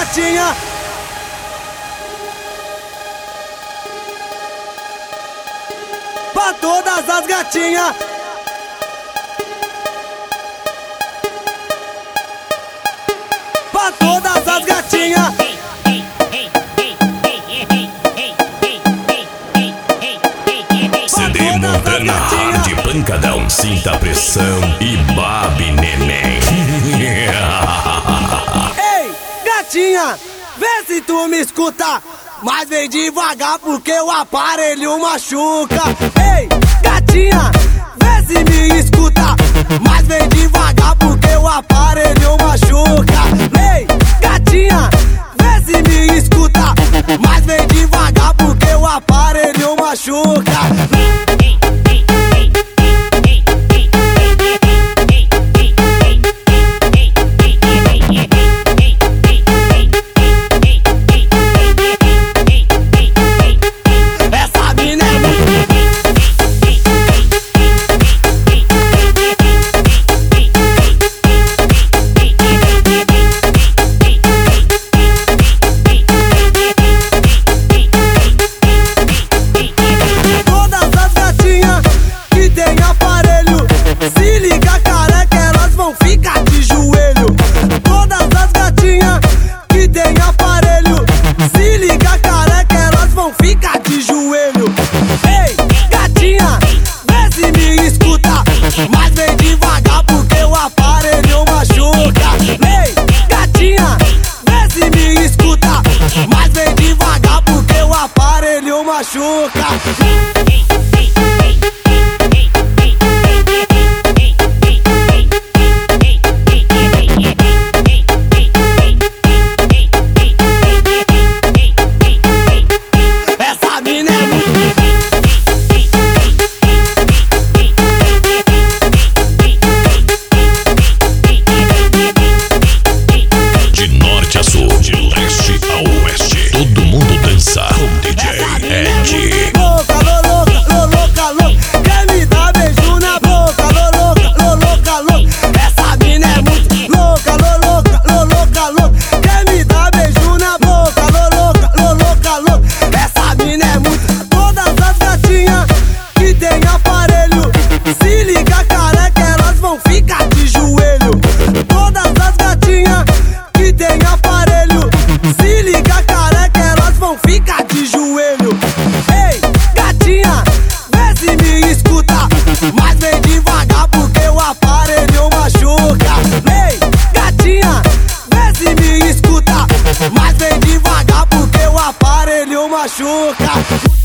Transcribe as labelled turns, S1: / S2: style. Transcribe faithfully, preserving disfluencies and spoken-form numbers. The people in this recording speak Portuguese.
S1: gatinhas. Pra todas as gatinhas. Pra todas as gatinhas.
S2: C D Montana Hard Pancadão, sinta a pressão e babe, neném.
S1: Ei, gatinha, vê se tu me escuta, mas vem devagar porque o aparelho machuca. Ei, gatinha, vê se me escuta, mas vem devagar porque o aparelho machuca. Ei, gatinha, vê se me escuta, mas vem devagar porque o aparelho machuca. Mas vem devagar porque o aparelho machuca. Ei, gatinha, vê se me escuta, mas vem devagar porque o aparelho machuca. Essa mina é muito... Mas vem devagar porque o aparelho machuca. Ei, gatinha, vê se me escuta, mas vem devagar porque o aparelho machuca.